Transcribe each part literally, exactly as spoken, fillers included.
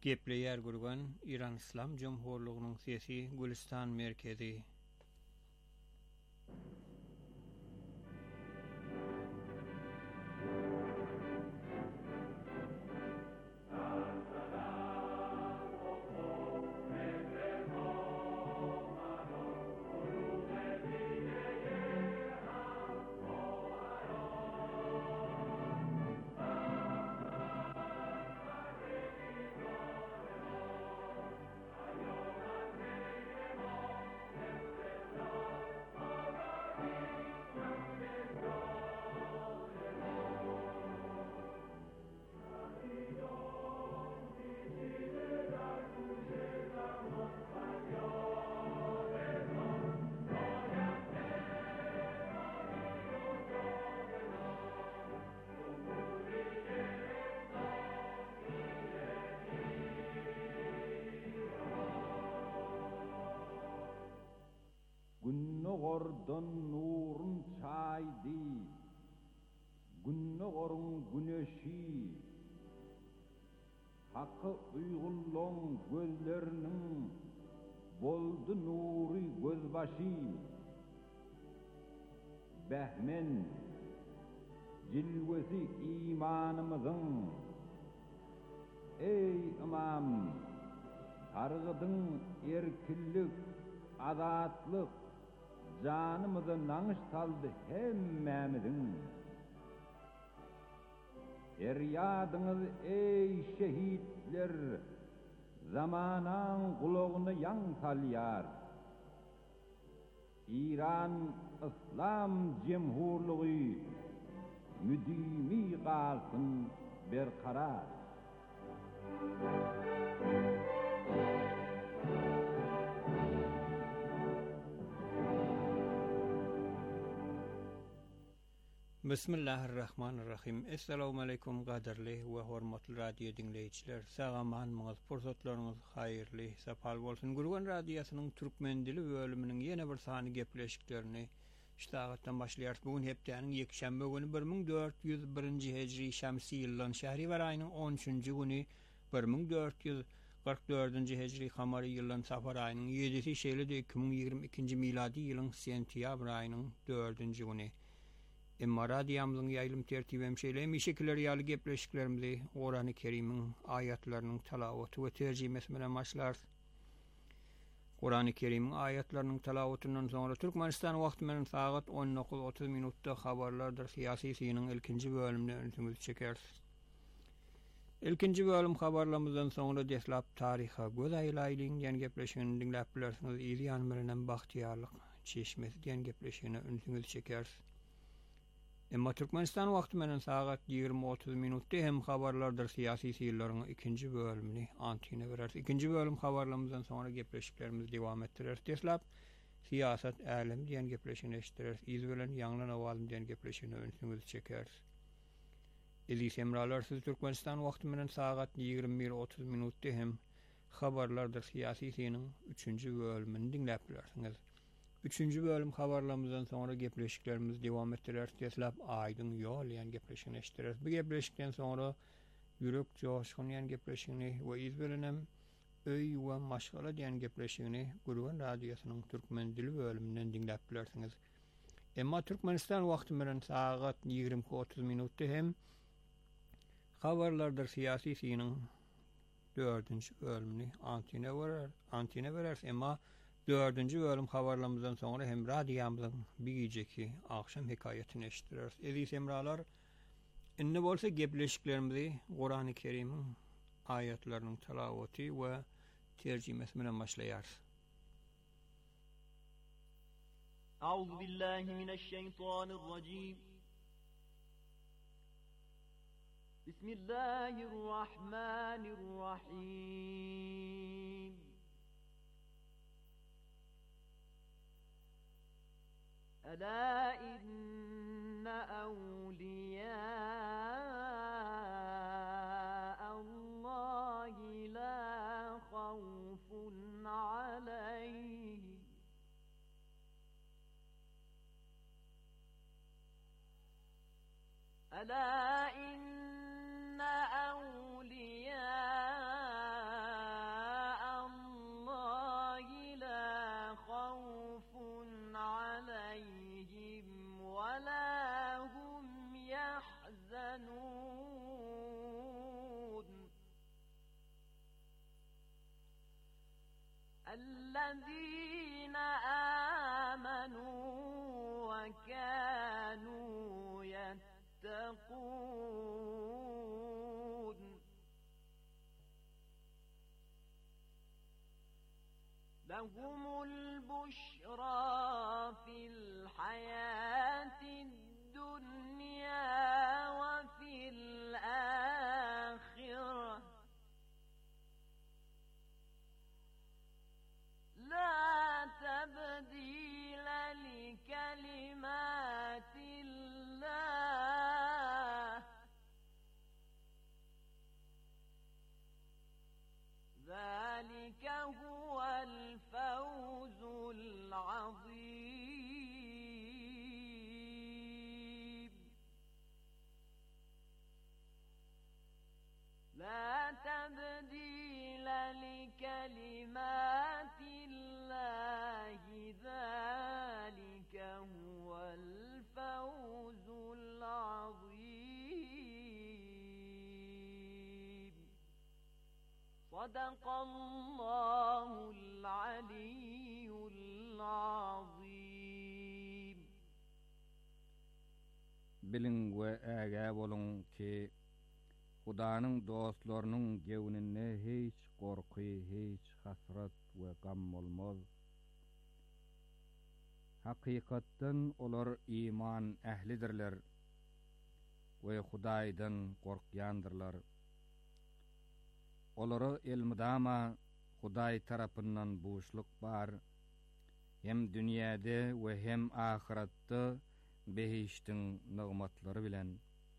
Gepleýär gurgan İran İslam Jumhurlygynyň sesi Gülistan merkezi. Günnogordan nurun çaydı, günnogorun güneşi, hakkı uygulluğun gözlerinin boldu nuri gözbaşı, behmen cilvesi imanımızın, ey imam, targıdın erkillik, adatlık, canımızı nanış saldı hemmemizin. Feryadınız ey şehitler, zamanan kulağını yan salyar. İran İslam Cemhurluğu müdimi kalsın berkarar. Bismillahirrahmanirrahim. Assalamu alaikum gaderli we hormatly radio dinleýiçiler. Sagamaňyz, pursatlaryňyz haýyrly, sapal bolsun. Gurgan radiosynyň türkmen dili bölüminiň ýene bir sany gepleşiklerini ştagatdan başlaýar. Bugun hepdeniň ýekşembe güni bir ming dört ýüz birinji hejri şamsy ýylyň Şähribar aýynyň on üçünji güni bir ming dört ýüz qirq dördünji hejri kamary ýylyň Safar aýynyň ýedisi şeýle iki ming ýygrimi ikinji miladi ýylyň sentýabr aýynyň dördünji güni. Emma radiyamyzyň ýaýlym tertibi hemşeýle şekilleri ýaly gepleşiklerimizi Qur'an-ı Kerim'iň ayatlarynyň talawaty we terjimesi bilen başlar. Qur'an-ı Kerim'iň ayatlarynyň talawatyndan soňra Türkmenistan wagty bilen saat on dokuz otuz minutda habarlardyr syýasy synyň ilkinji bölümine öňsüňizi çeker. İlkinji bölüm habarlarymyzdan soňra deslap taryha göz aýlaýlyň ýen gepleşigini dinläp bilersiňiz. Ýan bilen Bahtiýarlyk çeşmesi diýen gepleşigini öňsüňizi çeker. Emma Türkmenistan wagty bilen saat ýygrimi otuz minutda hem habarlardyr syýasy syýrlaryň ikinji bölümini antine berer. İkinji bölüm habarlarymyzdan soňra gepleşiklerimiz dowam etdirer. Deslap siýasat älim diýen gepleşigini eşitdirer. Iz bilen ýanglan awazym diýen gepleşigini öňsüňizi çeker. Elis emralar siz Türkmenistan wagty bilen saat ýygrimi bir otuz minutda hem habarlardyr syýasy syýrlaryň üçünji bölümini dinläp bilersiňiz. Üçünji bölüm habarlarymyzdan soňra gepleşiklerimiz dowam etdirer. Deslap aýdyň ýol ýan gepleşigini eşitdirer. Bu gepleşikden soňra ýürek joşgun ýan gepleşigini we iz bilen hem öý we maşgala diýen gepleşigini Gurgan radiosynyň türkmen dili bölüminden dinläp bilersiňiz. Emma Türkmenistan wagty bilen saat ýygrimi otuz minutda hem habarlardyr syýasy synyň dördünji bölümini antine berer. Antine berer. Emma dördünji bölüm habarlarymyzdan soňra hem radioýamyzyň bigjeki akşam hekaýetini eşitdirer. Eziz emralar, inne bolsa gepleşiklerimizi Qur'an-ı Kerim'iň ayatlarynyň talawaty we terjimesi bilen başlaýar. Euzu billahi mineşşeytanirracim. Bismillahirrahmanirrahim. ألا إن أولياء الله لا خوف عليهم ألا إن أولياء الذين آمنوا وكانوا يتقون لهم البشرى في الحياة الدنيا وفي الآخرة لا تبديل لكلمات الله ذلك هو الفوز العظيم لا تبديل لكلمات الله ذلك هو الفوز العظيم صدق الله العلي العظيم Bilin ve ägä bolun ki Hudaanyň dostlarynyň gewünine hiç gorky, hiç hasrat we gam bolmaz. Hakykatdan olar iman ählidirler we Hudaýdan gorkýandyrlar. Olara ilmidama Hudaý tarapyndan boşluk bar, hem dünýäde we hem ahiratda behiştiň nygmatlary bilen.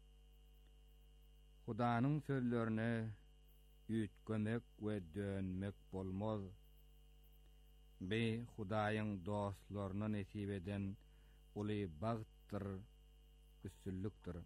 Hudanyň sözlerine üýtgemek we dönmek bolmaz. Be Hudaýyň dostlaryna nesip eden uly bagtdyr, üstünlükdir.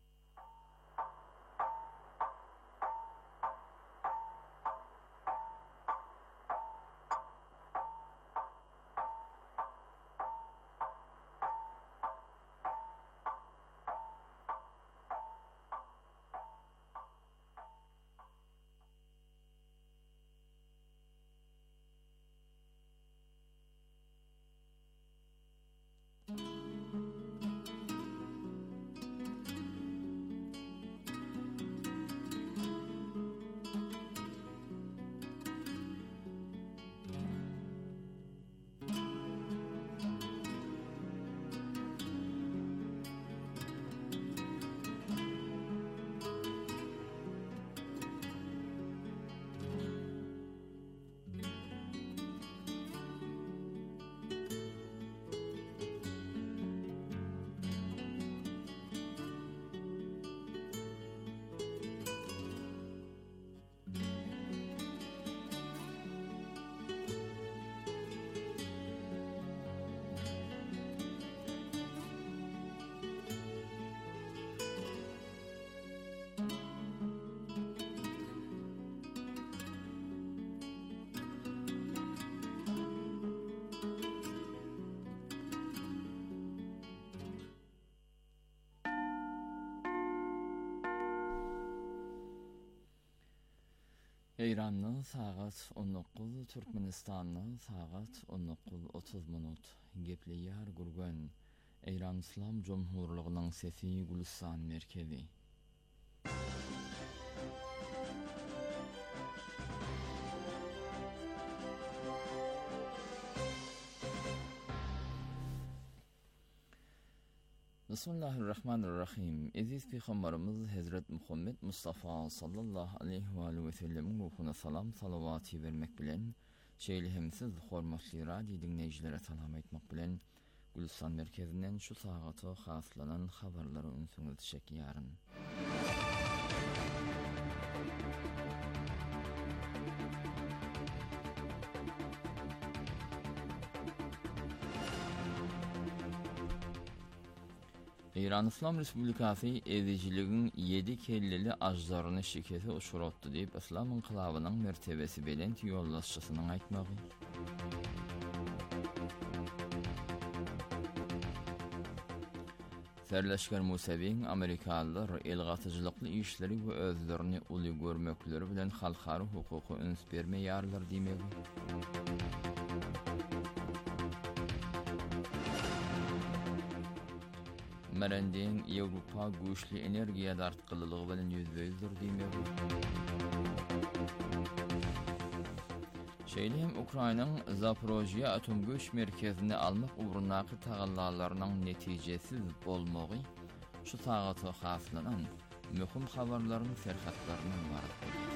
İranlı saat on dokuz, Türkmenistanlı saat on dokuz otuz minut. Gepliyar gurgan. İran İslam Cumhurluğu'nun sesi Gülistan merkezi. Bismillahirrahmanirrahim. Aziz Peygamberimiz Hazret Muhammed Mustafa sallallahu aleyhi ve aleyhi ve sellem'in ruhuna salam salavati vermek bilen, şeýlihimsiz hormatly radio dinleýjilere salam etmek bilen, Gülistan merkezinden şu saata haslanan habarlary ünsüňiz çekýäryn. İran İslam Respublikasy ezijiligiň yedi kelleli ajdaryny şikete uçuratdy diýip İslam inqilabynyň mertebesi bilen ýollaşçysynyň aýtmagy. Serleşger Musawiň Amerikalılar elgatyjylykly işleri we özlerini uly görmekleri bilen halkary hukuky üns bermeýärler diýmegi. Merendiğin Avrupa güçlü energiya dartqılılığı bilen yüzbeyizdir diýmeli. Şeýle Ukrainanyň Zaporojye atom güç merkezini almak uğrundaky tagallalarynyň netijesiz bolmagy şu sagaty haslanan möhüm habarlaryň serhatlarynyň bary.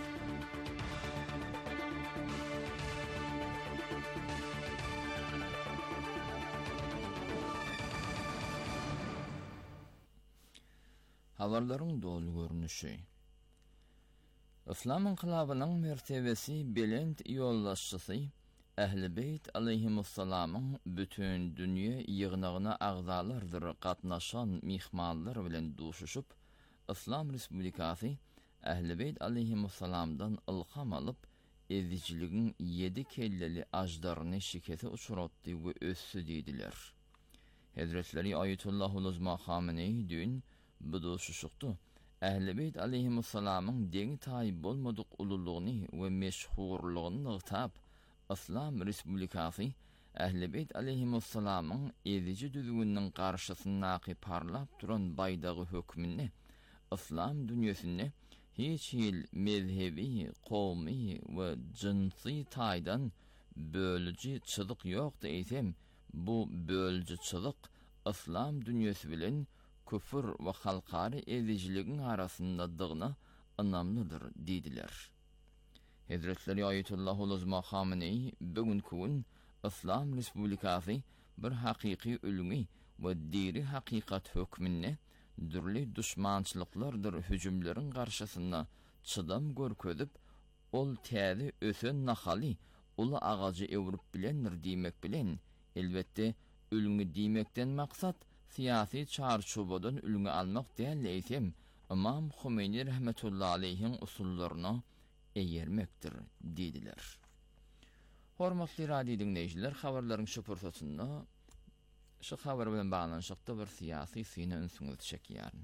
Habarlaryň dolu görnüşi. İslam inqilabynyň mertebesi belent ýollaşçysy Ähli Beyt aleyhimussalamyň bütün dünýä ýygnagyna agzalardyr gatnaşan mihmanlar bilen duşuşup İslam Respublikasy Ähli Beyt aleyhimussalamdan ilham alyp ezijiligiň yedi kelleli ajdaryny şikete uçuratdy we össü diýdiler. Hazretleri Ayetullah Uluzma Hameneý dün bu duşuşukdy. Ähli Beyt aleyhimussalamyň deňi taýyp bolmadyk ululugyny we meşhurlygyny ýytap, İslam Respublikasy Ähli Beyt aleyhimussalamyň eziji düzgünniň garşysyna parlap duran baýdagy hökmüni İslam dünýäsinde hiç ýyl mezhebi, gowmy we jinsy taýdan bölüji çylyk ýok diýsem, bu bölüji çylyk İslam dünýäsi bilen küfür we halkary ezijiligiň arasyndadygyna ynamlydyr diýdiler. Hazretleri Ayetullah Uluzma Hameneý bugünkü gün İslam Respublikasy bir hakyky ölüňi we diri hakykat hökmüne dürli düşmançylyklardyr hüjümleriň garşysyna çydam görkezip ol täze ösen nahaly uly agajy ewrup bilendir diýmek bilen elbetde ölüňi diýmekden maksat siyasi çarşubadan ölüňi almak däl eýsem, İmam Humeini rahmetullahi aleyhiň usullaryna eýermekdir diýdiler. Hormatly radio dinleýijiler, habarlaryň şu pursatyny şu habar bilen baglanyşykda bir siyasi syny ünsüňiz çekýär.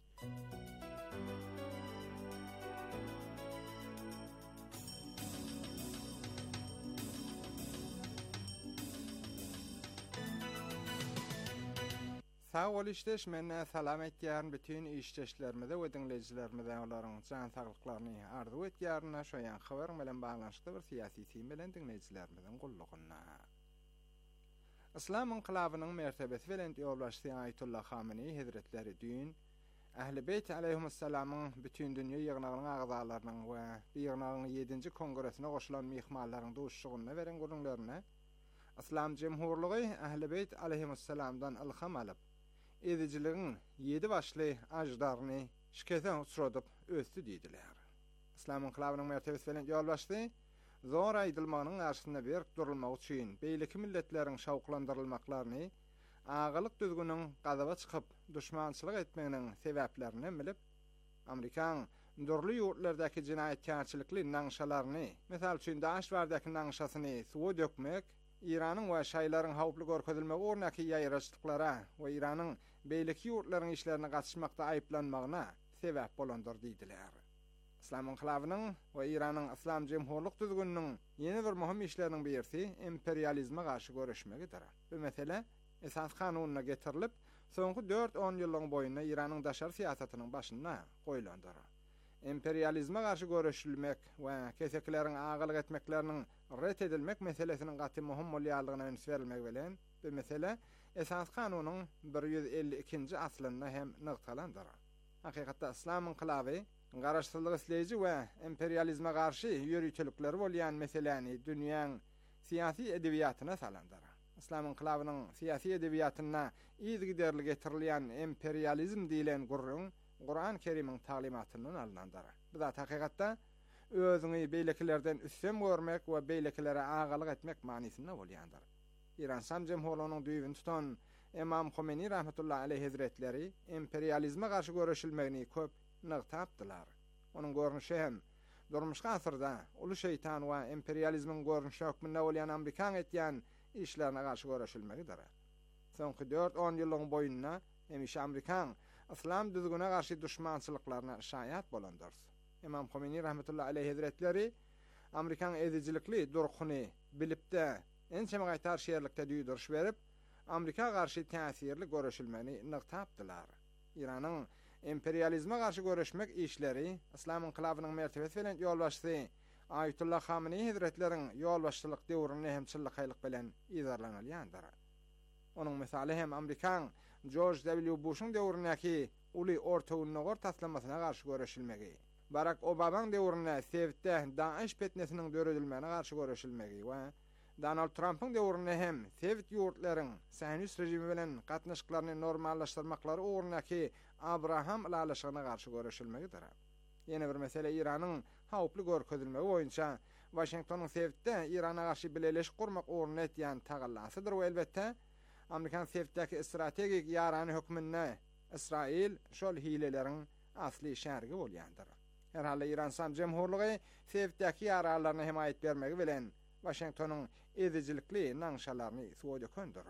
Sağ ol işleş, menne salam etýärn bütün işleşlerimize we dinleyijilerimize olaryň jan saglyklaryny arzu etýärn. Şoýan habar bilen baglanyşykda bir siyasi syny bilen dinleyijilerimizin gullugyna. İslam inqilabynyň mertebesi bilen ýolbaşçy Ayetullah Hameneý Hazretleri dün Ähli Beyt aleyhimussalamyň bütün dünýä ýygnagynyň agzalarynyň we ýygnagynyň ýedinji kongresine goşulan mihmanlaryň duşuşygyna beren gurulmaryna İslam Jemhurlugy Ähli Beyt aleyhimussalamdan ilham alyp ezijiligiň yedi başly ajdaryny şikete uçuradyp össü diýdiler. İslam inqilabynyň mertebesi bilen ýolbaşçy zor aýdylmagynyň garşysynda bir durulmak üçin beýleki milletleriň şawklandyrylmaklaryny, agalyk düzgünüň gazaba çykyp düşmançylyk etmeginiň sebäplerini bilip, Amerikan durly ýurtlardaky jinaýatçylikli naňşalaryny, mesal üçin Daşwardaky naňşasyny suwa dökmek, İranyň we şaýlaryň hawply görkezilmegi ornaky ýaýraçlyklara we Iranyň beýleki ýurtlaryň işlerine gatnaşmakda aýplanmagyna sebäp bolandyr diýdiler. İslam inqilabynyň we Iranyň İslam Jemhurlyk düzgüniniň ýene bir möhüm işleriniň birisi imperializme garşy göreşmegidir. Bu mesele esas kanunyna getirilip, soňky dört on ýylyň boýundan Iranyň daşary siýasatynyň başyna goýulandyr. Imperializme garşy göreşilmek we kesekleriň agalyk etmekleriniň ret edilmek meselesiniň gaty möhüm bolýanlygyna öňs berilmek bilen bu mesele esas kanunyň bir ýüz elli ikinji aslyna hem nyktalandyr. Hakykatda İslam inqilaby garaşsyzlyk isleýiji we imperializme garşy ýörüýçilikleri bolýan meseleni dünýäň siyasi edebiýatyna salandyr. İslam inqilabynyň siyasi edebiýatyna ýygyderli getirilýän imperializm diýilen gurrun Kur'an-ı Kerim'in talimatından alınandır. Bu da hakikatta özüni beylekilerden üstün görmek ve beylekilere ağalık etmek manisinde bolýandyr. İran Sam Jemhurlygynyň düýbini tutan İmam Humeini rahmetullahi aleyhi hazretleri imperializme garşy göreşilmegini köp nyktapdylar. Onuň görnüşi hem durmuşky asyrda uly şeytan we imperializmiň görnüşi hökmünde bolýan Amerikan etýän işlerine garşy göreşilmegidir. Soňky dört on ýylyň boýundan hemiş Amerikan İslam düzgüne garşy düşmançylyklaryna şaýat bolandyr. İmam Humeini rahmetullahi aleyhi hazretleri Amerikan ezijilikli durkuny bilipde ençeme gaýtar şeýerlikde düýdürüş berip, Amerika garşy täsirli görüşilmeni nıqtapdylar. İranyň imperializme garşy görüşmek işleri İslam inqilabynyň mertebesi bilen ýol başdy. Ayetullah Khamenei Hazretleriň ýol başçylyk döwrüne hem çyllyk bilen izarlanylýandyr. Onuň misaly hem Amerikan George W. Bush'un döwründäki uly orta unnogor taslamasyna garşy görüşilmegi, Barack Obama'nın döwründe Sevitde Daesh petnesiniň döredilmegine garşy görüşilmegi we Donald Trump'ın döwründe hem Sevit ýurtlaryň Sionist rejimi bilen gatnaşyklaryny normallaşdyrmaklary ugrundaky Abraham ulalyşygyna garşy görüşilmegidir. Ýene bir mesele İranyň hawply görkezilmegi boýunça Washingtonyň Sevitde İrana garşy bileleş gurmak ugruna etýän tagallasıdyr we elbetde Amerikan Sevitdäki strategik ýarany hökmünde İsrail şol hileleriň asly şärgi bolýandyr. Her halda İran Sam Jemhurlugy Sevitdäki ýaralaryna himayet bermegi bilen Washingtonyň ezijilikli naňşalaryny suwa dökendir.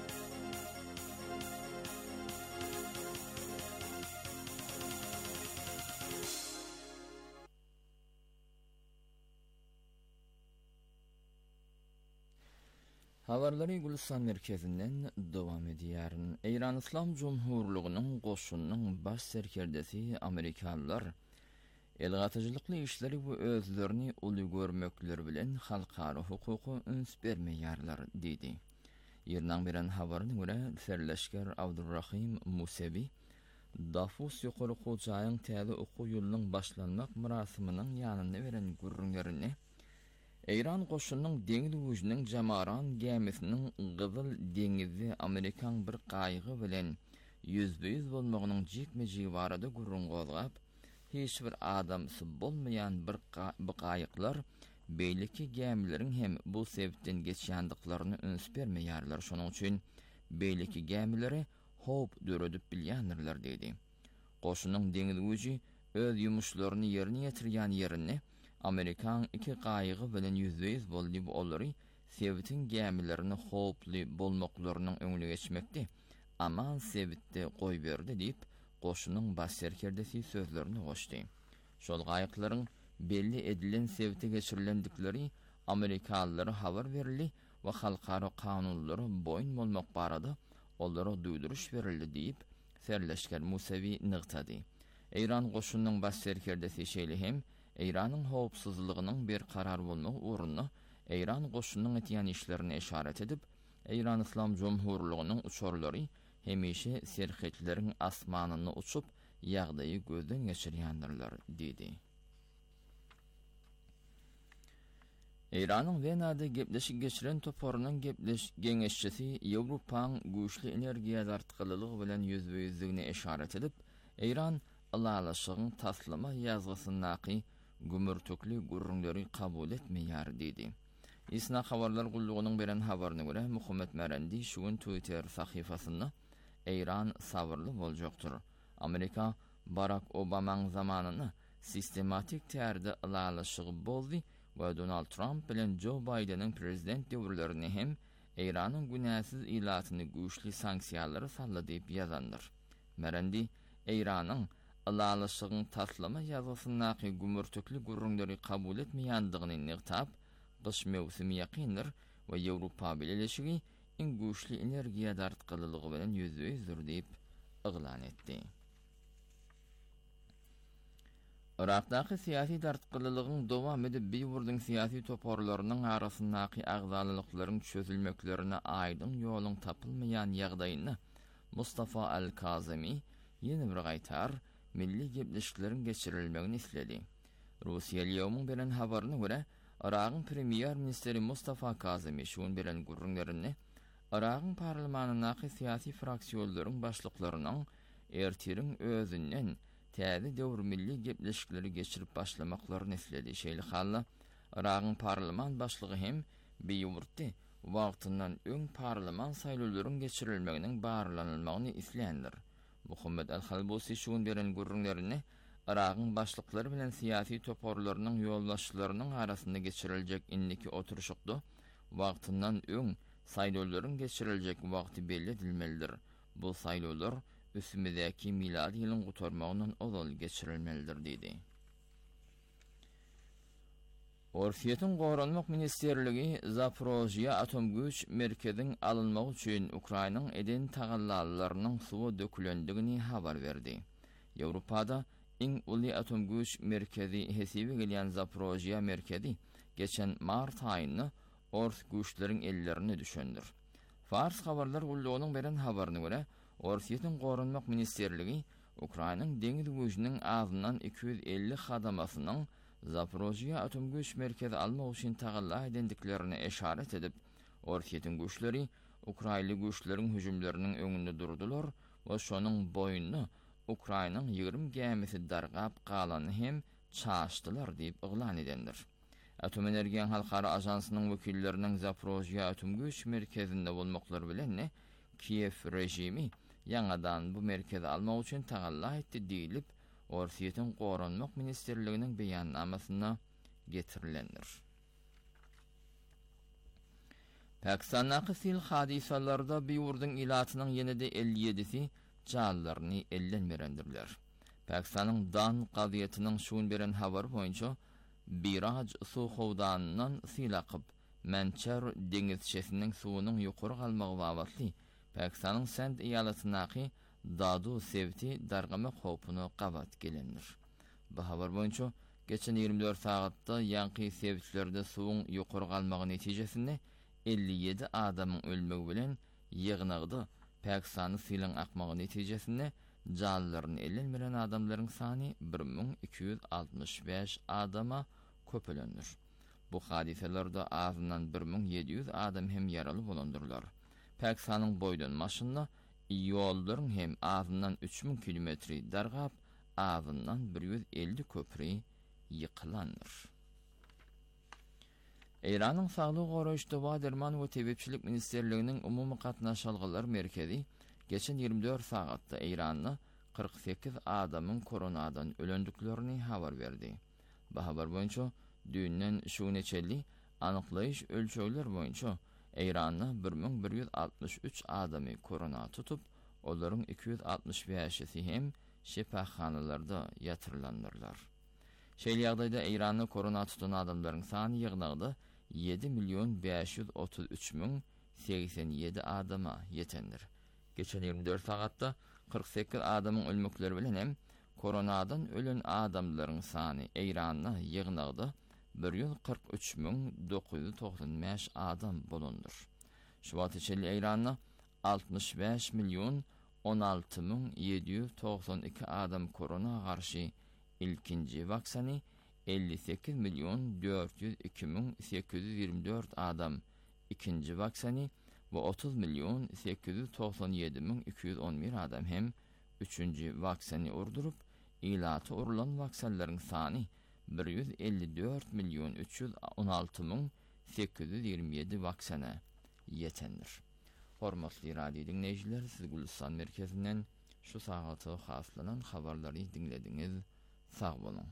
Habarlary Gülistan merkezinden dowam edýär. Eýran Islam Jumhurlugynyň goşunynyň baş serkerdesi Amerikalılar elgatyjylykly işleri we özlerini uly görmekleri bilen halkara hukuky üns bermeýärler diýdi. Ýerden beren habaryna görä Serleşker Abdurrahim Musevi Dafus ýokary hojaýyň täze okuw ýylynyň başlanmak murasimynyň ýanyna beren gürrüňlerini Eýran goşunynyň deňiz güýjüniň jamaran gemisiniň Gyzyl deňizi Amerikan bir gaýgy bilen yüzde yüz bolmagynyň jekmeji barada gurrun gozgap, hiç bir adamsy bolmaýan bir gaýyklar beýleki gemileriň hem bu sebepden geçýändiklaryny üns bermeýärler. Şonuň üçin beýleki gemileri hop döredip bilýändirler diýdi. Goşunynyň deňiz güýji öz ýumuşlaryny ýerine ýetirýän ýerini Amerikan iki gaýygy bilen yüzde yüz boldy bu olary Sevitin gemilerini hoply bolmaklarynyň öňüne geçmekdi. Aman Sevitde goý berdi diýip goşunyň baş serkerdesi sözlerini goşdy. Şol gaýyklaryň belli edilen Sevitde geçirilendikleri Amerikalılara habar berildi we halkara kanunlary boýun bolmak barada olara duýduruş berildi diýip Serleşker Musevi nygtady. Eýran goşunynyň baş serkerdesi şeýle hem Eýranyň howpsuzlygynyň bir karar bolmagy ugrunda Eýran goşunynyň etýän işlerine işaret edip, Eýran Islam Jumhurlugynyň uçurlary hemişe serketleriň asmanyny uçup ýagdaýy gözden geçirýändirler diýdi. Eýranyň Wenada gepleşik geçiren toporunyň gepleş geňeşçisi Ýewropaň güýçli energiýa dartgylylygy bilen yüzde yüzligine işaret edip, Eýran ulalaşygyň taslama ýazgysyndaky gümürtükli gurrunları kabul etmeýär diýdi. İsna habarlar gullugynyň beren habaryna görä Muhammed Merendi şugun Twitter sahyfasynda Eýran sabırly boljakdyr. Amerika Barack Obama'nın zamanını sistematik täze ulalaşygy boldy we Donald Trump bilen Joe Biden'in prezident döwürlerini hem Eýranyň günäsiz ilatyny güýçli sanksiýalary sallady diýip ýazandyr. Merendi Eýranyň ulalaşygyň taslama ýazgysyndaky gümürtükli gurrunlary kabul etmeýändigini nygtap, gyş mewsimi ýakyndyr we Ýewropa bileşigi iň güýçli energiýa dartgylylygy bilen yüzde yüzdür diýip yglan etdi. Irakdaky siyasi dartgylylygyň dowam edip biýurdyň siyasi toporlarynyň arasyndaky agzalylyklaryň çözülmeklerine aýdyn ýoluň tapylmaýan ýagdaýyny Mustafa Al-Kazemi ýene bir gaýtar milli gepleşikleriň geçirilmegini isledi. Russiýa ýewmüň beren habaryna görä, Iragyň premier ministeri Mustafa Kazemi şuň beren gurrunlaryny Iragyň parlamentyndaky siyasi fraksiýonlaryň başlyklarynyň ertiriň özünden täze döwür milli gepleşikleri geçirip başlamaklaryny isledi. Şeýle halla Iragyň parlament başlygy hem beýurtdy wagtyndan öň parlament saýlawlaryň geçirilmeginiň barlanylmagyny isleýändir. Muhammed Al-Halbusi şuň beren gurrunlaryny Iragyň başlyklary bilen siyasi toporlarynyň ýoldaşlarynyň arasynda geçiriljek indiki oturuşykda wagtyndan öň saýlawlaryň geçiriljek wagty belli edilmelidir. Bu saýlawlar üstümizdäki miladi ýylyň gutarmagyndan ozal geçirilmelidir diýdi. Orsiyetin Goranmak Ministerligi Zaporojye atom güç merkezin alınmak üçin Ukrainanyň eden tagallalarynyň suwy dökülendigini habar berdi. Ýewropada iň uly atom güç merkezi hesibi gelýän Zaporojye merkezi geçen mart aýyny Ors güçleriň ellerine düşendir. Fars habarlar gullugynyň beren habaryna görä, Orsiyetin Goranmak Ministerligi Ukrainanyň deňiz güýjüniň azyndan iki yüz elli hadamasynyň Zaporojye atom güç merkezi almak üçin tagalla edendiklerini eşaret edip, Orsiyetin güçleri Ukrainly güçleriň hüjümleriniň öňünde durdular we şonuň boýuny Ukrainanyň ýygrimi gemisi dargap galany hem çaşdylar diýip yglan edendir. Atom Energiýa Halkara Ajansynyň wekilleriniň Zaporojye atom güç merkezinde bolmaklary bilen Kiev rejimi ýangadan bu merkezi almak üçin tagalla etdi diýilip, Orsiyetin Goranmak Ministerliginiň beýannamasyna getirilendir. Pakistandaky sil hadisalarda bir ýurdyň ilatynyň ýene-de elli ýedisi canlaryny elden berendirler. Pakistanyň Dan gaziýetiniň şuun beren habar boýunça Biraj suw howdanynyň sil akyp Manchar deňizçesiniň suwunyň ýokary galmagy wagtly Pakistanyň Send eýalatynaky Dadu sevti dargama hopunu qabat gelendir. Bu habar boýunça geçen ýygrimi dört sagatda ýanky sevtlerde suwuň ýokary galmagy netijesinde elli ýedi adamyň ölmegi bilen ýygnagdy Pakistanyň silen akmagy netijesinde canlaryny ellenmeren adamlaryň sany bir ming iki yüz altmış beş adama köpelendir. Bu hadiselerde azyndan bir ming yedi yüz adam hem ýaraly bolandyrlar. Pakistanyň boýdan maşynda ýollaryň hem azyndan üç ming kilometri dargap, azyndan bir yüz elli köpri ýykylandyr. Iranyň Saglyk goraýşy we derman we tebepçilik ministerliginiň umumy gatnaşalgylar merkezi geçen ýygrimi dört sagatda Iranyň kırk sekiz adamyň koronadan ölendiklerini habar berdi. Bu habar boýunça düýünden şu neçeli anyklaýyş ölçeýler boýunça Iranyň bir ming bir yüz altmış üç adamy korona tutup, olaryň iki yüz altmış beşi hem şifahanalarda ýatyrylandylar. Şeýle ýagdaýda Iranyň korona tutan adamlaryň sany ýygnagdy yedi milyon beş yüz otuz üç ming seksen ýedi adama ýetendir. Geçen ýygrimi dört sagatda kırk sekiz adamyň ölmekleri bilen hem koronadan ölen adamlaryň sany Iranyň ýygnagdy bir yüz kırk üç ming dokuz yüz doksan beş adam bolandyr. Şu wagt içinde Iranyň altmış beş milyon on altı ming yedi yüz doksan iki adam korona garşy ilkinji vaksany, elli sekiz milyon dört yüz iki ming sekiz yüz ýygrimi dört adam ikinji vaksany we otuz milyon sekiz yüz doksan ýedi ming iki yüz on bir adam hem üçünji vaksany urdurup, ilaty urulan vaksanlaryň sany bir yüz elli dört milyon üç yüz on altı ming sekiz yüz ýygrimi ýedi vaksana ýetendir. Hormatly radio dinleýijiler, siz Gülistan merkezinden şu sagaty haslanan habarlary dinlediňiz. Sag bolun.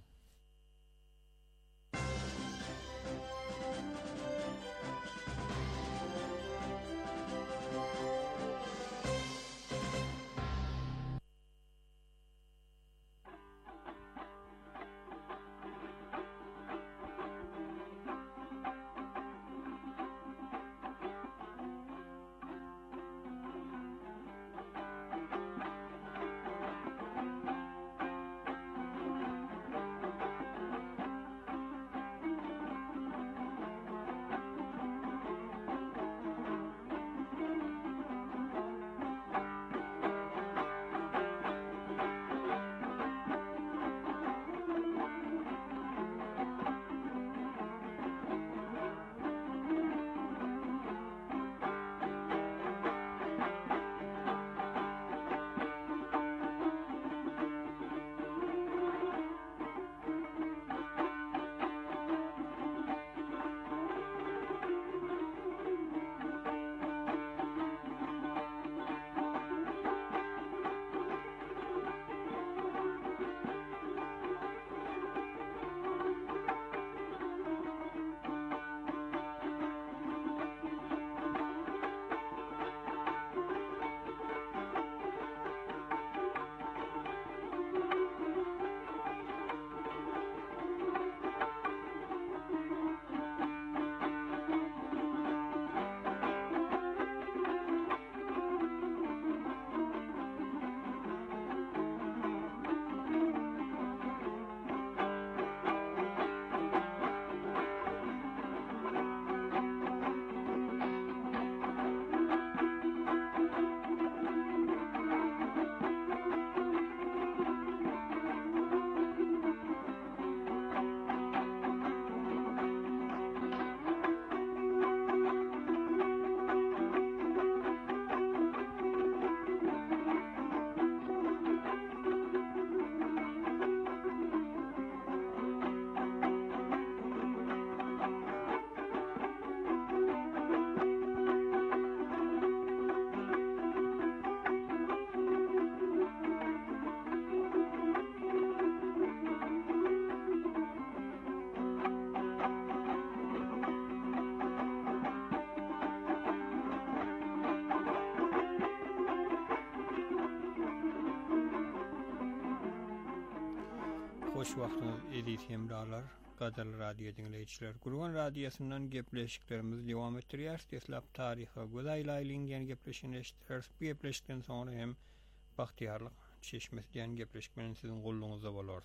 Hoş vaxtınız edis hemralar, qadarlı radio dinleyiciler. Gurban radiosundan gepleşiklerimiz devam ettirýär. Deslap taryha gozaýlaýlyň ýene gepleşini eşitdirýär. Bu gepleşikden soňra hem bagtyarlyk çeşmesi diýen gepleşik bilen siziň golluňyzda bolar.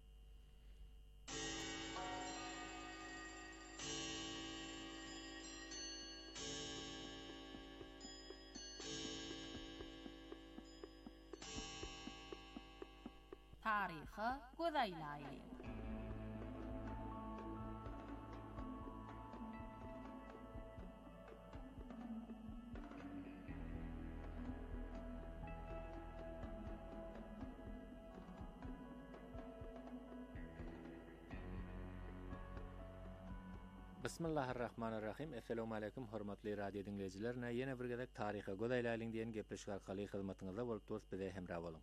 Taryha gozaýlaýly. Bismillahirrahmanirrahim. Assalamu alaykum hormatly radio dinleyijiler. Ýene bir gezek taryha gozaýlaýlyň diýen gepleşik arkaly hyzmatyňyzda bolup dost bize hemra boluň.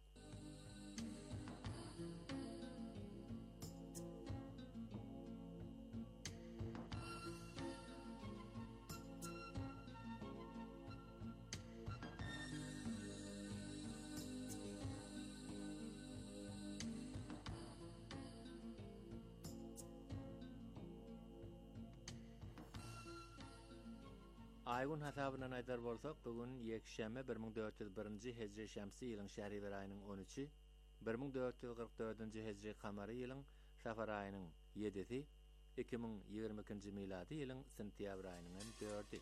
Aygun hasabynan aýdar bolsak, bugün ýekşäme bir ming dört ýüz birinji hejri şämsi ýylyň Şähriwer aýynyň on üçi, bir ming dört ýüz gyrk dördünji hejri kamary ýylyň Safar aýynyň ýedisi, iki ming ýigirme ikinji miladi ýylyň sentýabr aýynyň dördi.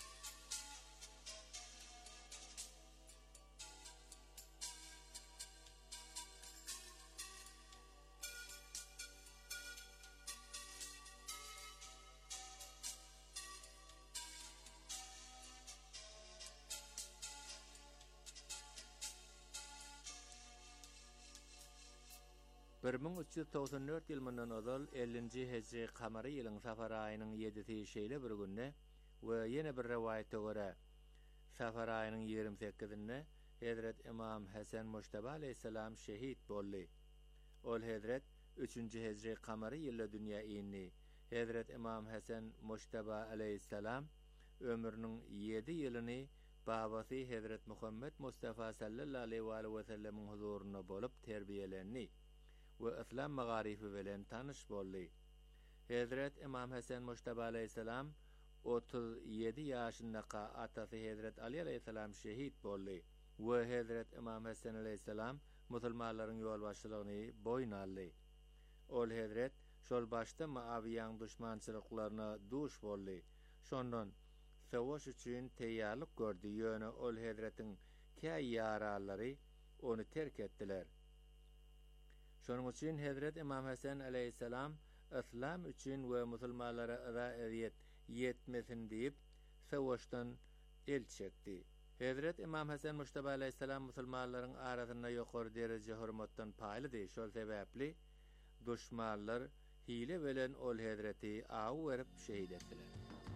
bir ming üç ýüz togsan dört ýylyndan ozal ellinji hejri kamary ýylyň Safar aýynyň ýedisi şeýle bir günde we ýene bir rewaýete görä Safar aýynyň ýigirme sekizinde Hazrat Imam Hasan Mujtaba aleyhissalam şehit boldy. Ol Hazrat üçünji hejri kamary ýylda dünýä indi. Hazrat Imam Hasan Mujtaba aleyhissalam ömrüniň ýedi ýylyny babasy Hazrat Muhammed Mustafa sallallahu aleyhi we sellem huzuruna bolup terbiýelendi we İslam magarifi bilen tanış boldy. Hazrat Imam Hasan Mujtaba aleyhissalam otuz ýedi ýaşynda atasy Hazrat Ali aleyhissalam şehit boldy we Hazrat Imam Hasan aleyhissalam musulmanlaryň ýolbaşçylygyny boyun aldy. Ol Hazrat şol başda Muawiýanyň düşmançylyklaryna duş boldy. Şondan savaş üçin teýýarlyk gördi. Ýöne ol Hazratyň käý ýaralary onu terk etdiler. Şonuň üçin Hazrat Imam Hasan aleyhissalam İslam üçin we musulmanlara iraýet ýetmesin diýip savaşdan el çekdi. Hazrat Imam Hasan Mujtaba aleyhissalam musulmanlaryň arasynda ýokary derejede hurmatdan paýlydy. Şol sebäpli düşmanlar hile bilen ol Hazraty aw berip şehit etdiler.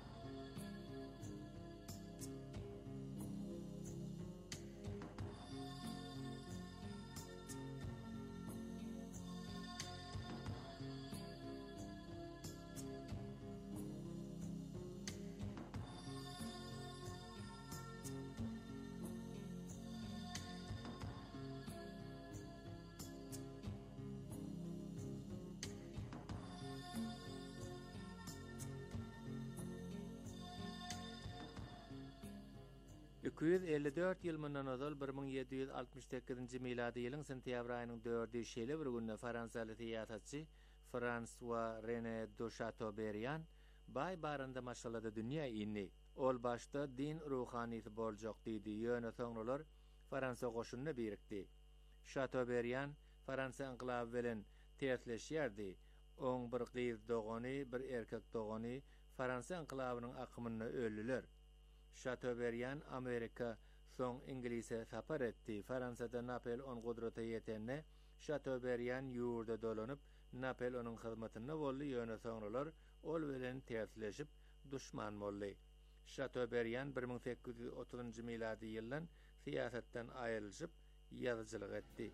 iki yüz elli dört ýylyndan ozal bir ming ýedi ýüz altmış sekizinji miladi ýylyň sentýabr aýynyň dördi şeýle bir günde Fransaly tiýatyrçy François René de Chateaubriand bay baranda maşgalada dünýä indi. Ol başda din ruhaniyeti boljak diýdi. Ýöne soňralar Fransa goşunyny birikdi. Chateaubriand Fransa inqilaby bilen tersleşýärdi. Oň bir gyz dogany, bir erkek dogany Fransa inqilabynyň akymyny öldüler. Chateaubriand Amerika soň Inglise sapar etdi. Fransada Napoleon gudrata ýetende Chateaubriand ýurda dolanyp Napoleonyň hyzmatyna boldy. Ýöne soňralar ol bilen tersleşip düşman boldy. Chateaubriand bir ming sekiz ýüz otuzynji miladi ýyldan siýasatdan aýrylyp ýazyjylyk etdi.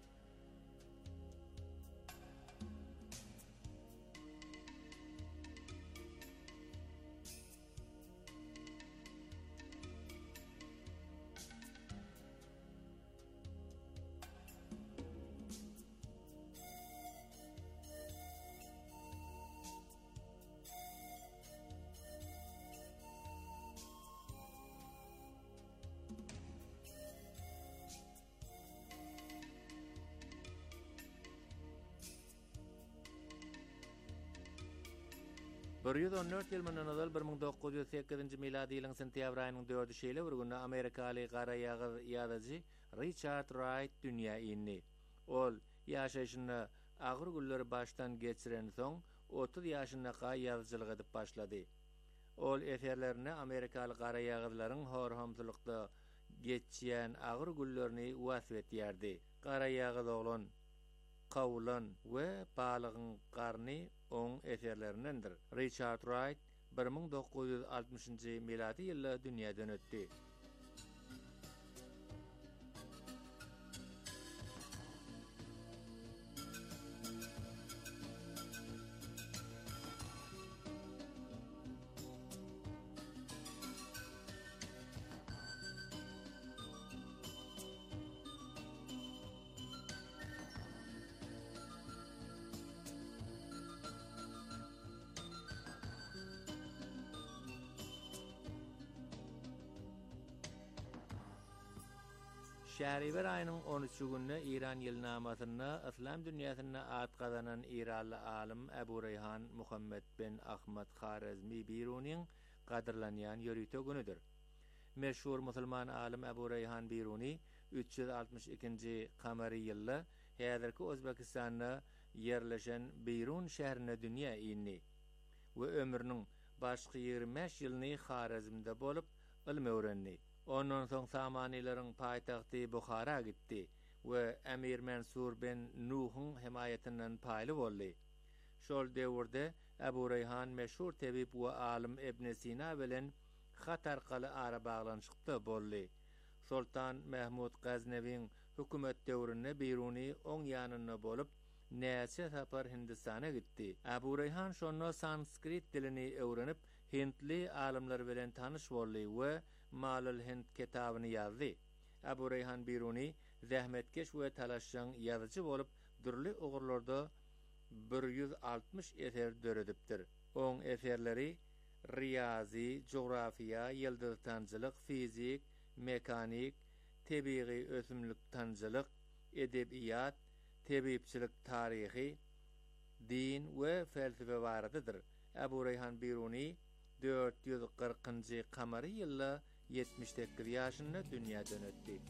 bir yüz on dört ýyl mundan ozal bir ming dokuz yüz sekizinji miladi ýylyň sentýabr aýynyň dördü şeýle bir günde Amerikaly gara ýagyz ýazyjy Richard Wright dünýä indi. Ol ýaşaşyny agyr günleri başdan geçiren soň otuz ýaşynda ýazyjylyk edip başlady. Ol eserlerini Amerikaly gara ýagyzlaryň horhamçylykda geçýän agyr günlerini waswet ýerdi. Gara ýagyz oglan, Kawulan we Balygyň garny oň eserlerindendir. Richard Wright bir ming dokuz yüz altmışynjy miladi ýylda dünýäden ötdi. Şähriber aýynyň on üçinji gününe İran ýylnamasyna İslam dünýäsine at gazanan İranly alim Ebu Reyhan Muhammed bin Ahmad Kharazmi Biruniň gadyrlanýan ýörüýte günüdir. Meşhur musulman alim Ebu Reyhan Biruni üç yüz altmış ikinji kamary ýylda häzirki Özbekistanda yerleşen Birun şäherine dünýä indi we ömrüniň başky ýigirmi beş ýylyny Kharazmda bolup ilm öwrendi. Ondan soň Samanilaryň paýtagty Bukhara gitdi we Emir Mansur bin Nuh'un himayetinden paýly boldy. Şol döwürde Ebu Reyhan meşhur tebip we alim Ibn Sina bilen hat arkaly ara baglanşykda boldy. Sultan Mahmud Gaznewiň hökümet döwründe Biruni oň ýanyna bolup näçe sapar Hindistana gitdi. Ebu Reyhan şonda sanskrit dilini öwrenip Hintli alimler bilen tanış boldy we Malul Hind kitabyny ýazdy. Ebu Reyhan Biruni zähmetkeş we talaşşan ýazyjy bolup dürli ugurlarda bir yüz altmış eser döredipdir. Oň eserleri riyazi, jografiýa, ýyldyztançylyk, fizik, mekanik, tebiği ösümlik tançylyk, edebiýat, tebipçilik tarihi, din we felsefe baradydyr. Ebu Reyhan Biruni dört yüz kırkynjy kamary ýylda yetmiş sekiz ýaşynda dünýäden ötdi.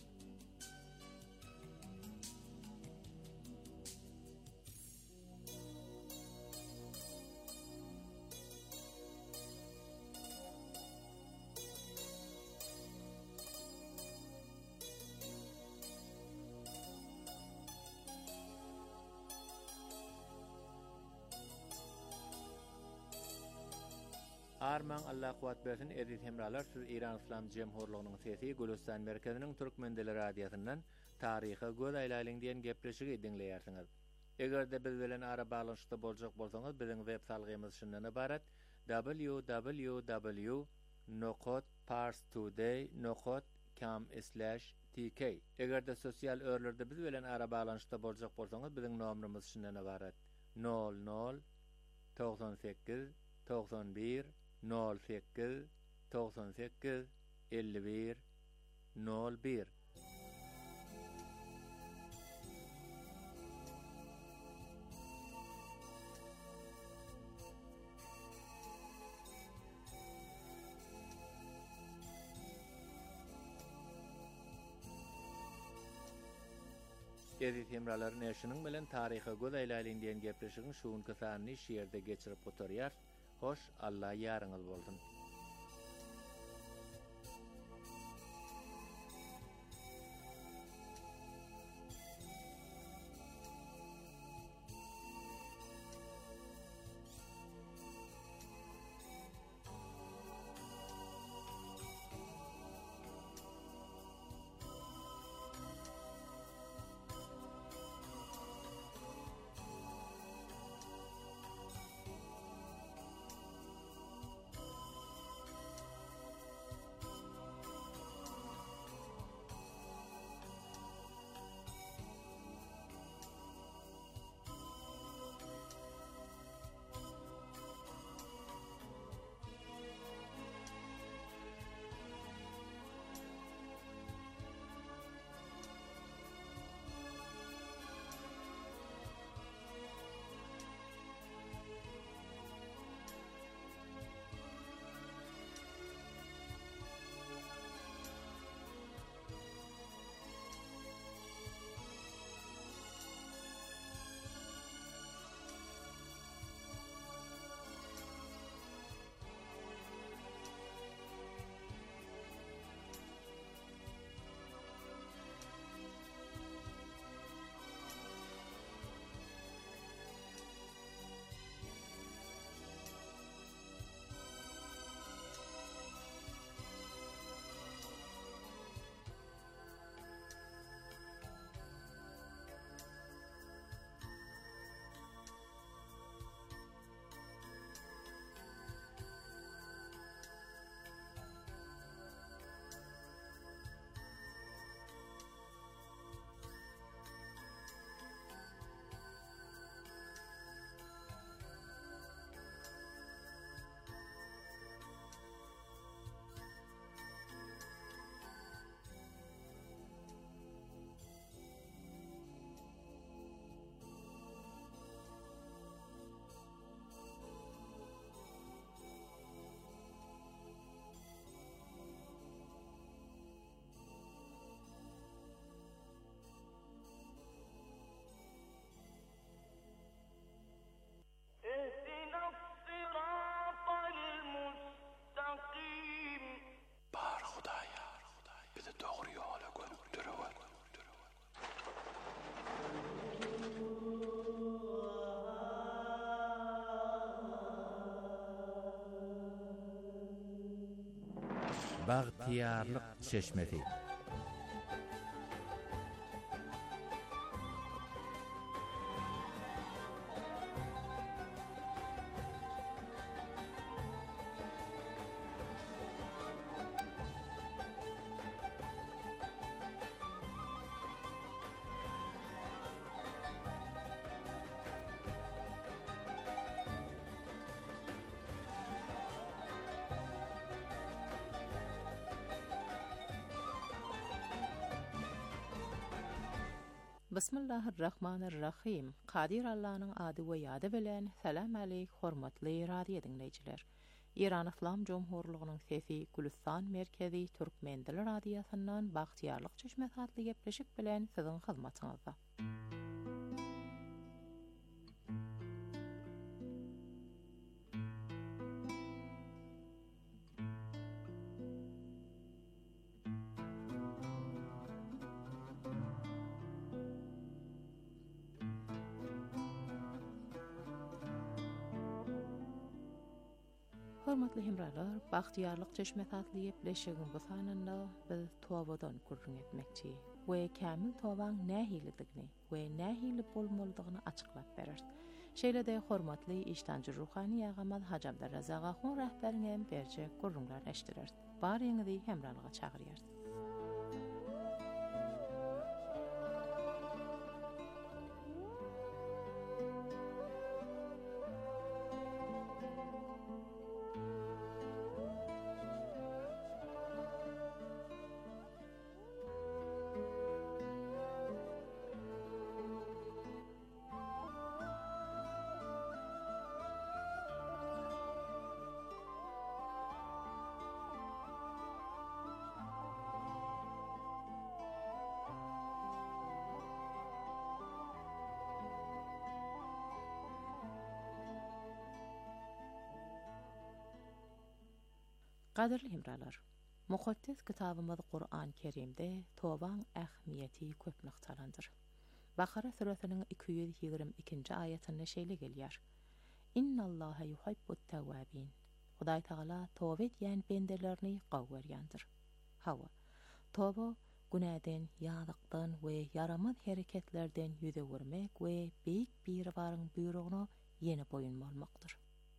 Arman Allah kuwat bersin edit hemralar siz İran İslam Cemhurluğunyň sesi Gülistan merkeziniň Türkmen dili radiosyndan taryhy göz aýlalyň diýen gepleşigi dinleýärsiňiz. Egerde biz bilen ara baglanşykda boljak bolsaňyz biziň web salgymyz şundan ibarat w w w nokta parstoday nokta com slash t k. Egerde sosial örlerde biz bilen ara baglanşykda boljak bolsaňyz biziň nomrymyz şundan ibarat nol nol doksan sekiz doksan bir nol sekiz doksan sekiz elli bir nol bir. Edit hemralaryň eşiniň bilen taryhy göz aýlalyň diýen gepleşigiň şuň kysany şeýerde geçirip oturýar. Hoş Allah ýarıňyz bolsun. Bagtiyarlyk çeşmesi. Bismillahirrahmanirrahim. Qadir Allah'ın adı ve yadı bilen salam aleyk hormatly radio dinleyijiler. İran İslam Cumhurluğu'nun sesi Gülistan Merkezi Türkmen Dili Radiosundan Bagtiyarlyk çeşmesi adlı gepleşik bilen sizin hyzmatyňyzda. Hormatly hemralar, Bagtiyarlyk çeşmesi adlı gepleşigin bu sananda biz towadan gurrun etmekçi we kämil towaň nähilidigini we nähili bolmalydygyny açyklap berer. Şeýle-de hormatly iştanjy ruhani ýagamaz Hacı Abdurrazak Ahun rahberiniň berje gurrunlar eşdirer. Baryňyzy hemralyga çagyrýar. Qadirli hemralar, mukaddes kitabymyz Qur'an Kerimde towaň ähmiýeti köp nyktalandyr. Bakara suresiniň iki yüz ýigirme ikinji ayatynda şeýle gelýär. Innallaha yuhibbut tawwabin. Hudaý Taala tawba etýän bendelerini gawwerýändir. Hawa, tawba günäden, ýazykdan we yaramaz hereketlerden ýüze görmek we beýik bir baryň buyrugyna ýene boýunmalmakdyr.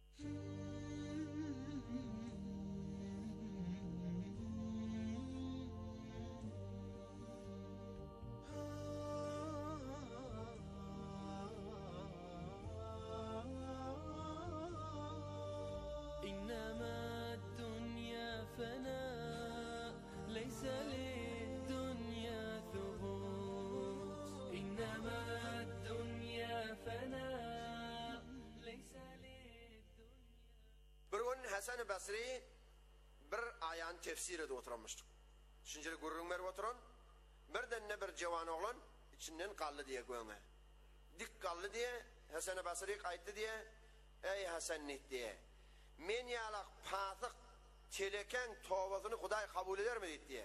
Hasan Basri bir ayan tefsiride oturmuştuk. Şunjary gurrun berip oturan birden ne bir jawan oglan içinden qallı diye göňe. Dik qallı diye Hasan Basri gaýtdy diye ey Hasan nit diye. Men ýalak pasyk teleken towazyny Hudaý kabul edermi diýdi diye.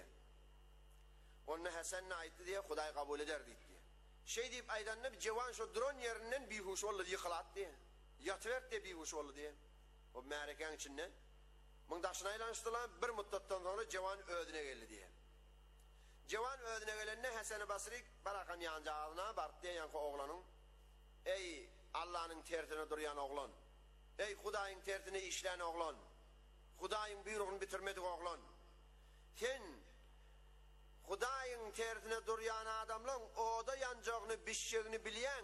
Onu Hasan aýtdy diye Hudaý kabul eder diýdi diye. Şeý diýip aýdanny bir jawan şo duran ýerinden bihuş boldy ýykylat diye. Ýatyber diye bihuş boldy diye. O märekeň içinde mıngdaşyna aýlanşdylar bir muddatdan sonra jawan ödüne geldi diye. Jawan ödüne gelende Hasan Basri barakan ýanjagyna bardy diye ýanky oglanyň ey Allah'ın tertine durýan oglan, ey Hudaýyň tertine işlän oglan, Hudaýyň buyrugyny bitirmedik oglan. Sen Hudaýyň tertine durýan adamlaň oda ýanjagyny bişşegini bilýän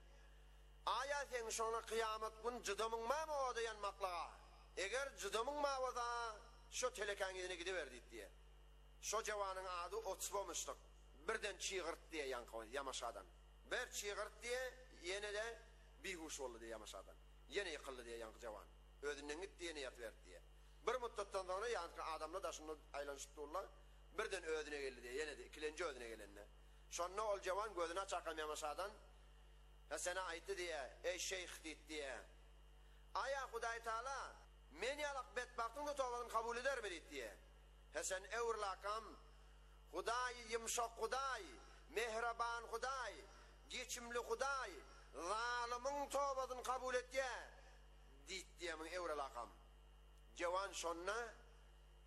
aya sen şona kıyamet gün cıdamın ma mı oda yanmakla? Eğer cıdamın ma oda şu telekan yedine gidiverdi diye. Şu jawanın adı otsbomıştık. Birden çiğirt diye yankı yamaşadan. Bir çiğirt diye yine de bihuş oldu diye yamaşadan. Yine yıkıldı diye yankı jawan. Ödünden git diye yatverdi diye. Bir müddetten sonra yankı adamla da şunu aylanışıp durlar. Birden ödüne geldi diye yine de ikilenci ödüne gelenine. Şonna ol jawan gözüne çakam yamaşadan. Hasan'a aýtdy diye, ey şeyh diýdi diye. Aya Hudaý Taala, men ýalak bedbagtyň towagyny kabul edermi diýdi diye. Hasan ewrlakam, Hudaý ýumşak Hudaý, mehraban Hudaý, geçimli Hudaý, zalymiň towagyny kabul etdi diýdi diye men ewrlakam. Jawan şonna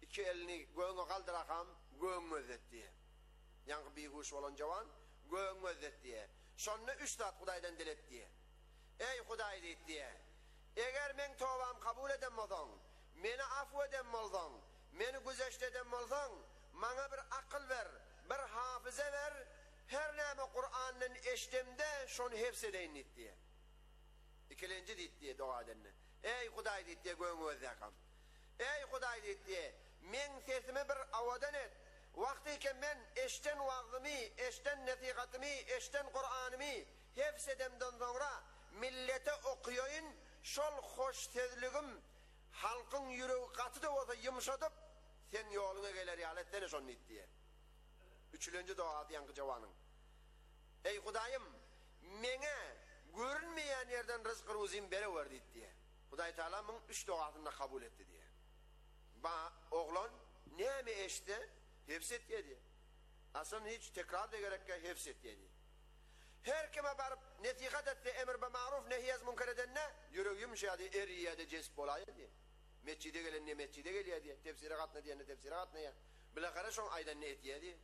iki elini göğüne kaldırakam göğüne özet diye. Yankı bir huş olan cavan göğüne özet diye. Sonra üstad Hudaydan dilet diye. Ey Huday deyit diye. Eğer men tövbam kabul eden bolsaň, meni afu eden bolsaň, meni güzeşt eden bolsaň, maňa bir akıl ver, bir hafize ver, her näme Kur'anyň eşdemde şonu hepsedeýin deyit diye. İkilenci deyit diye dua edenine. Ey Huday deyit diye göğüne özekam. Ey Huday deyit diye, men sesimi bir avadan et. Wagtyken men eşten wagzymy, eşten nasihatymy, eşten Kur'anymy hepsedemden soňra millete okuyoyun, şol hoş sezligim halkın yüreği katı da olsa yumuşatıp sen yoluna gelir yaletsene şonu it diye. Üçüncü duası yankı cavanın. Ey Hudayım, mene görünmeyen yerden rızkı ruzim bere verdi it diye. Huday Teala mın üç duasını da kabul etti diye. Ba oğlan ne mi eşte? Hefset yedi. Aslında hiç tekrar da gerek ki hefset yedi. Her kime barıp nesihat etse emir be maruf nehyaz münker edenine yüreği yumuşadı, eriye de cesp olaydı diye. Mescide gelen ne mescide geliyor diye. Tefsire katına diye ne tefsire katına ya. Bilakara son aydan ne etiye diye.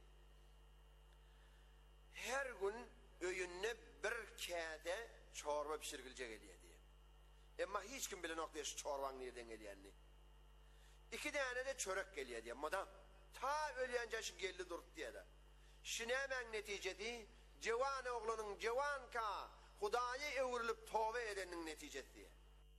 Her gün öyünne bir kâde çorba pişirgilecek geliyor diye. Ama hiç kim bile noktaya şu çorban nereden geliyenini. İki tane de çörek geliyor diye. Madam ta ölüyence şu geldi durt diye de. Şimdi hemen neticedi cevan oğlunun cevan ka Hudaya evrilip tövbe edenin neticesi.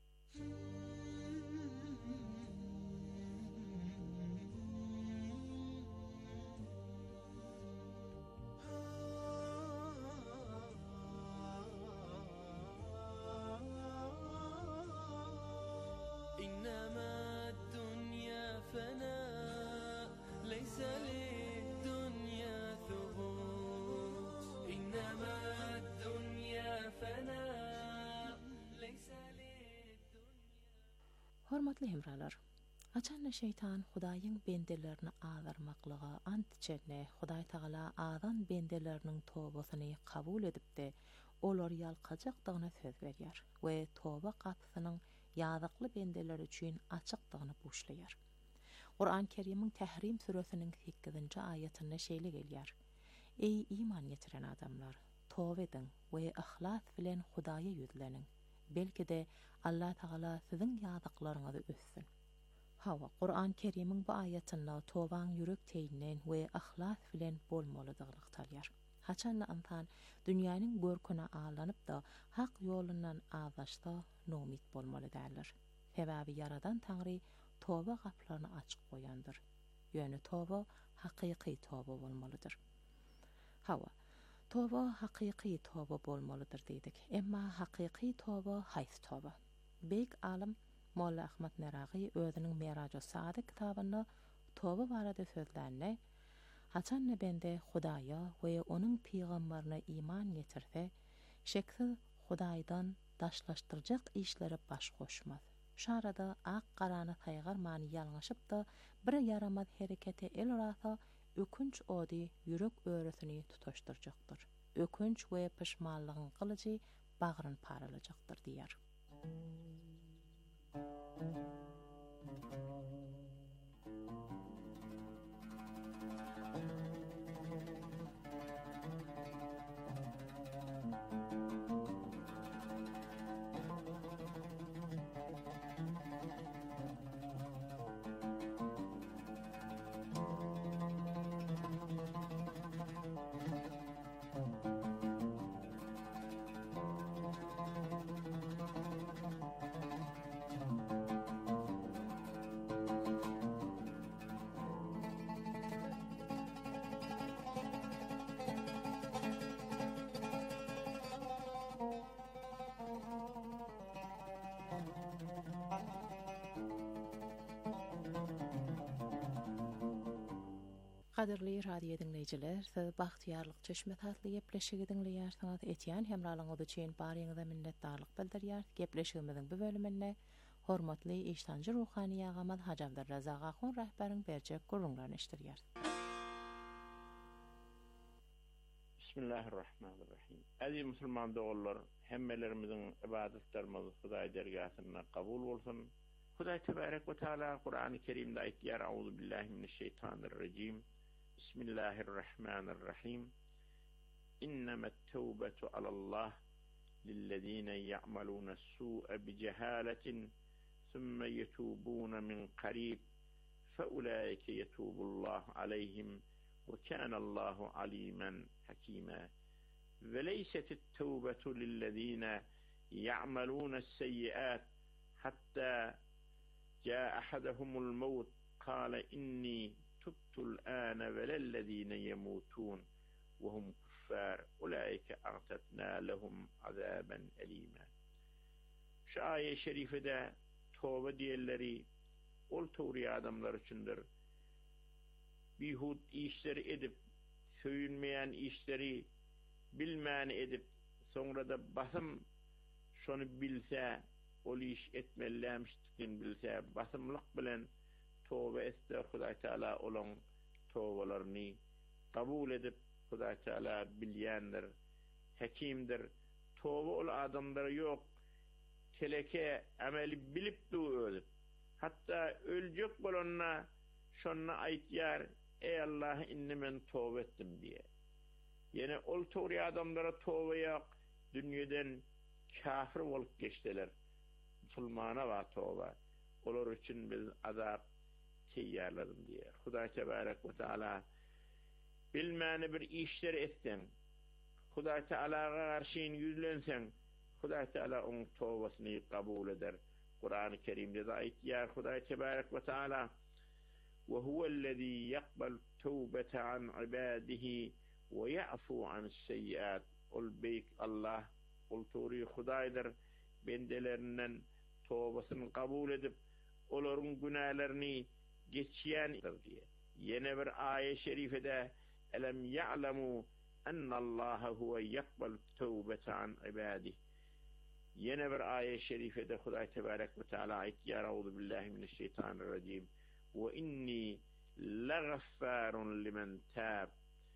Hormatly hemralar, açanna şeytan Hudaýyň bendelerini azarmaklyga ant içerne Hudaý Taala azan bendeleriniň tawbasyny kabul edipdi. Olar ýalkajakdygyna söz berýär we tawba kapsynyň ýazykly bendeler üçin açykdygyny buşlaýar. Qur'an Kerimiň Tahrim suresiniň sekizinji aýatyna şeýle gelýär. Ey iman getiren adamlar, tawba edin we ihlas bilen Hudaýa ýüzleniň. Belki de Allah Taala sizin ýazyklaryňyzy össün. Hawa Qur'an Kerimiň bu aýatynda tawbaň ýürek teýinden we ihlas bilen bolmalydygyny tarýar. Haçanla insan dünýäniň görküne alanyp da hak ýolundan azaşda nomit bolmaly däller. Sebäbi Yaradan Taňry tawba gaplaryny açyk goýandyr. Ýöne tawba hakyky tawba bolmalydyr. Hawa tawba hakyky tawba bolmalydyr diýdik. Emma hakyky tawba haýsy tawba? Bek alim Molla Ahmet Neraghi özüniň Meraj-ı Saada kitabynda tawba barada sözlärne haçanna bende Hudaýa we onuň peýgamberine iman getirse, şeksiz Hudaýdan daşlaşdyrjak işlere baş goşmaz. Şarada ak garany taýgarmany ýalňyşyp da bir yaramaz herekete el rasa ökünç odi ýürek öresini tutaşdyrjakdyr. Ökünç we pişmanlygyň kılıjy bagryny paralajakdyr diýär. Qadirli radio dinleyijiler, siz bagtyarlyk çeşme tatly gepleşigi dinleýärsiňiz. Etýän hemralyňyz üçin baryňyza minnetdarlyk bildirýär. Gepleşigimiziň bu bölüminde hormatly iştanjy ruhani ýagamaz Haji Abdurrazak Ahun rahberiň berjek gurrunlaryny iştirýär. Bismillahirrahmanirrahim. Aziz musulman dogullar, hemmelerimiziň ibadetlerimiz Hudaý dergäsinde kabul bolsun. Hudaý tebarek we taala Kur'an-ı Kerimde aýtýar: "Auzu billahi mineşşeytanirracim. Bismillahirrahmanirrahim. İnnemet tevbetu alallah lillezine ya'maluna es-su'a bicehaletin thumma yetubuna min qarib feulaike yetubullahu aleyhim ve kânallahu alîmen hakîmâ. Ve leysetit tevbetu lillezine ya'maluna es-seyyi'at hatta جاء أحدهم الموت قال إني تبت الآن ولا الذين يموتون وهم كفار أولئك أعتدنا لهم عذابا أليما." Şu ayet-i şerifede tövbe diyenleri ol tawri adamlar üçündür. Bihud işleri edip söyünmeyen işleri bilmän edip sonra da basım şonu bilse ol iş etmellämişdikin bilse basımlyk bilen tövbe etse Hudaý Teala olan tövbelerini kabul edip Hudaý Teala bilýändir, hekimdir. Tövbe ol adamlara yok teleke ameli bilip öldü. Hatta öljek bolanna şonna aýtýar: "Ey Allah, inni men tövbe etdim" diye. Yine ol tawri adamlara tövbe yok, dünýeden kafir bolup geçdiler. Musulmana wa tövbe. Olar üçin biz azap teýýarladyk diye. Hudaý tebarek we taala bilmäni bir işler etsen, Hudaý Tealaga garşy ýüzlensen, Hudaý Teala oň tövbesini kabul eder. Kur'an-ı Kerim'de de aýtýar Hudaý tebarek we taala: "Ve huvellezî yaqbalu tawbata an ibadihi ve ya'fu an's-seyyiat." Ol beyk Allah, ol tawri Hudaýdyr. Bendelerinden tövbesini kabul edip olaryň günahlarını geçýändir diye. Yine bir ayet-i şerifede: "Elem ya'lemu ennallaha huve yaqbalu tawbata an ibadihi." Yine bir ayet-i şerifede Hudaý tebarek ve taala aýtýar: "Auzu billahi mineşşeytanirracim. Ve inni lagaffarun limen tab."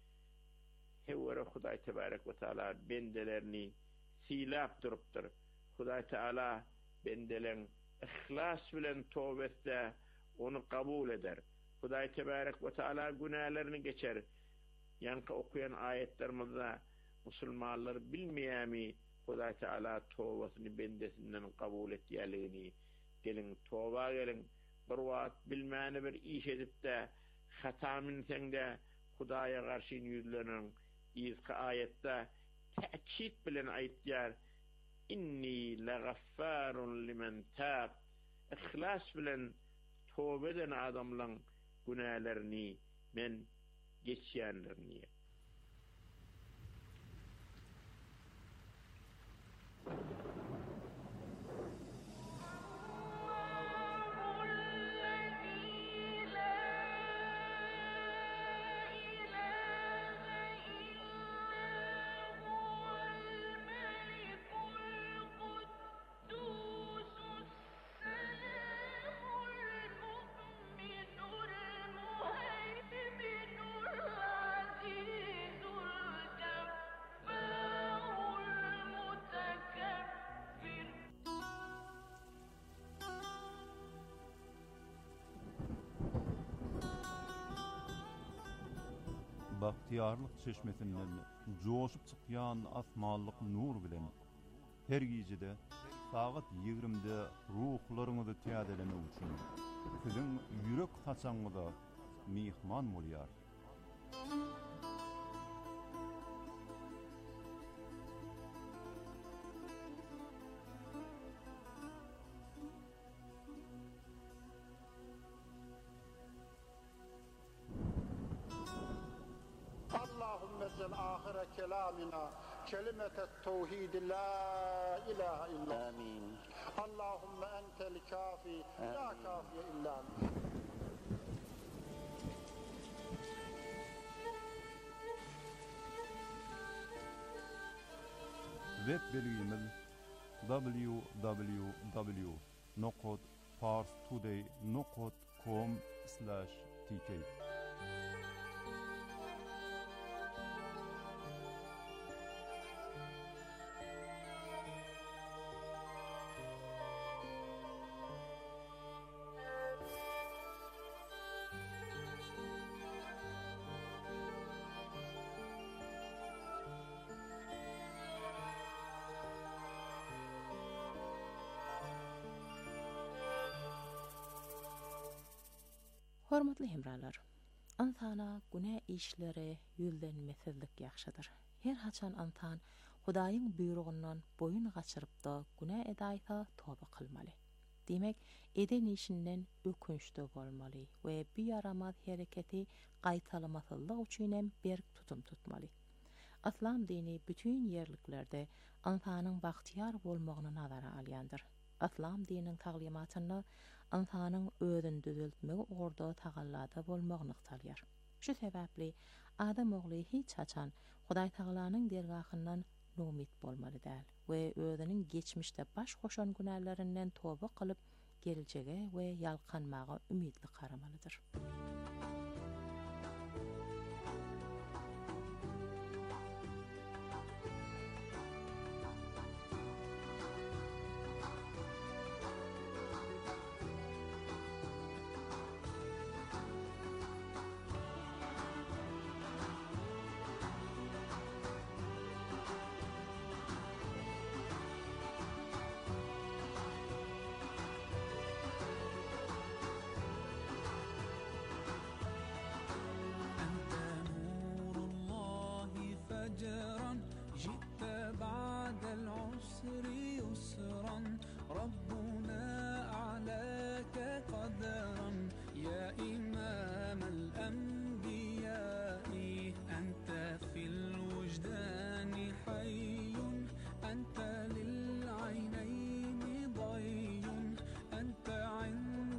Hewere Hudaý tebarek ve taala bendelerini silap durupdyr. Hudaý Teala bendelen ihlas bilen tövbe etse onu kabul eder. Hudaý tebarek ve taala günahlarını geçer. Yankı okuyan ayetlerimizde musulmanlar bilmeýärmi Hudaý Teala tövbesini bendesinden kabul etýärligini. Gelin tövbe gelin. Bir wagt bilmäni bir iş edip de hata minsende Hudaýa garşy ýüzlenen izki ayette täkit bilen aýtýar: "İnni lagaffarun limen tab." İhlas bilen tövbe eden adamlaryň günahlarını men geçýänlerini. Bahtiyarlyk çeşmesinden joşup çykýan asmanlyk nur bilen her gijede sagat ýigrimde ruhlaryňyzy täzeleme üçin siziň ýürek haçaňyza mihman bolýar. آخر كلامنا كلمة التوحيد لا إله إلا آمين. اللهم أنت الكافي لا كافي إلا أنت. Web belgimiz w w w nokta parstoday nokta com slash t k. Hormatly hemralar, insana günä işleri yüzlenmesizlik ýakşydyr. Her haçan insan Hudaýyň buyrugundan boyun gaçyryp da günä edaýsa toba kılmaly. Demek, eden işinden ökünçde bolmaly we bir yaramaz hereketi gaýtalamasyzlyk üçin hem berk tutum tutmaly. Islam dini bütün yerliklerde insanyň bagtyar bolmagyny nazara alýandyr. Islam dininiň taglimatyny insanyň özüni düzeltmegi orda tagallada bolmagyny salýar. Şu sebäpli adam ogly hiç haçan Hudaý Taalanyň dergahyndan nomit bolmaly däl we özüniň geçmişde baş goşan günällerinden toba kılıp geljege we ýalkanmaga ümidli garamalydyr. جاء